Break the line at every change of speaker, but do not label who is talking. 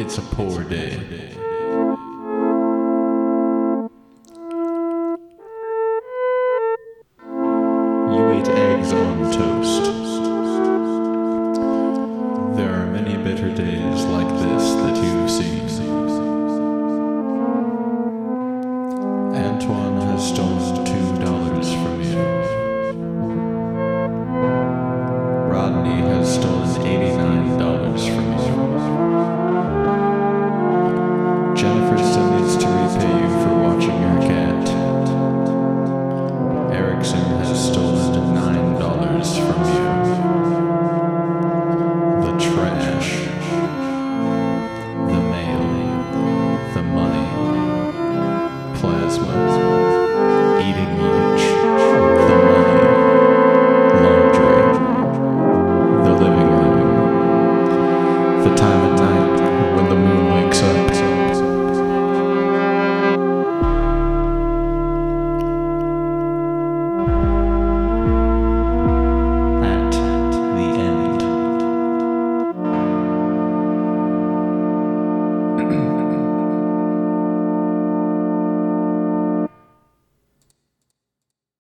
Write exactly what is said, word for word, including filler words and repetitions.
It's a poor day. You ate eggs on toast. There are many better days like this that you've seen. Antoine has stolen two dollars from you. Rodney has stolen eighty-nine dollars from you. Jennifer still needs to repay you for watching her cat. Erickson has stolen nine dollars from you. The trash, the mail, the money, plasma, eating lunch, the money, laundry, the living room, the time at night.